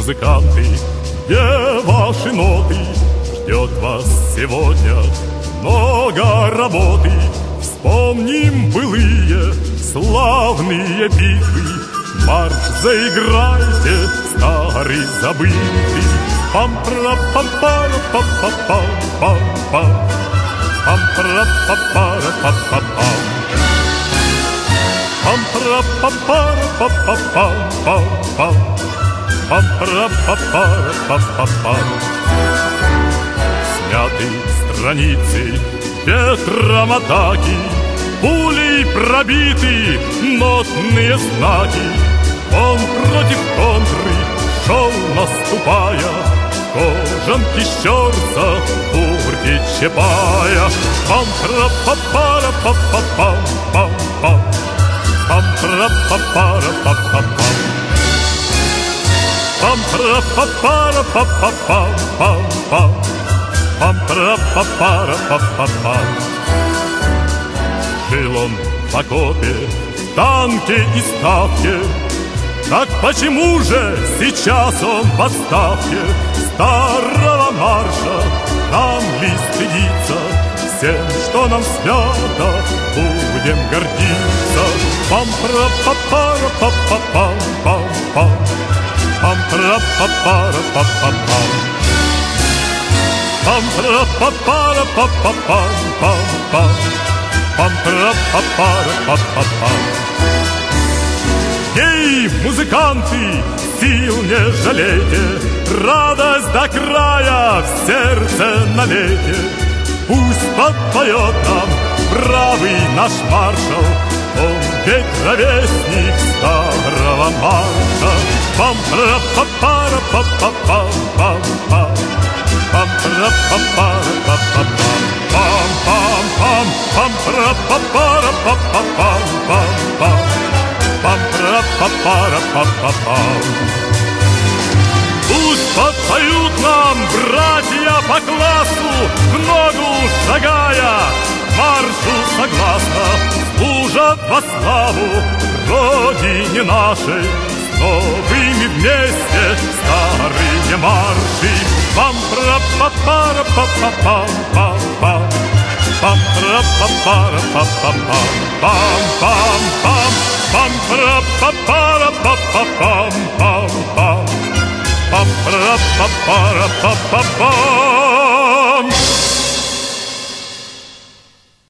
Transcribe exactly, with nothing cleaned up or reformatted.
музыканты, где ваши ноты? Ждет вас сегодня много работы. Вспомним былые славные битвы, марш заиграйте, старый забытый. Пам-пра-пам-пара-пам-пам-пам-пам, пам-пра-пам-пара-пам-пам-пам, пам-пра-пам-пара-пам-пам-пам-пам, пам-пра-пам-пара-пам-пам-пам. Смяты страницы ветром атаки, пулей пробиты нотные знаки. Он против контры шел, наступая, кожанки щерса в бурде Чапая. Пам-пра-па-пара-па-па-пам-пам-пам, пам-пра-па-пара-па-па-пам, пам-пра-па-пара-па-па-пам-пам-пам, пам-пра-па-пара-па-па-пам. Жил он в окопе, в танке и ставке. Так почему же сейчас он в отставке? Старого марша нам ли стыдиться? Всем, что нам свято, будем гордиться. Пам-пра-па-пара-па-па-пам-пам-пам, пам-пра-па-пара-па-па-пам, пам-пра-па-пара-па-па-пам-пам-пам, пам-пра-па-пара-па-па-пам. Эй, музыканты, сил не жалейте, радость до края в сердце налейте. Пусть подпоет нам бравый наш маршал, он ведь ровесник старого марша. Пам-пра-па-пара-па-па-пам-пам-пам, пам-пра-па-пара-па-па-пам, пам-пам-пам, пам-пра-па-пара-па-па-пам-пам-пам, пам-пра-па-пара-па-па-пам. Пусть подпоют нам братья по классу, в ногу шагая, маршу согласно, служат во славу Родине нашей. С новыми вместе старые марши. Пам-пра-па-пара-па-па-пам-пам-пам, пам-пра-па-пара-па-па-пам, пам-пам-пам, пам-пра-па-пара-па-па-пам-пам, пам-пра-па-пара-па-па-пам.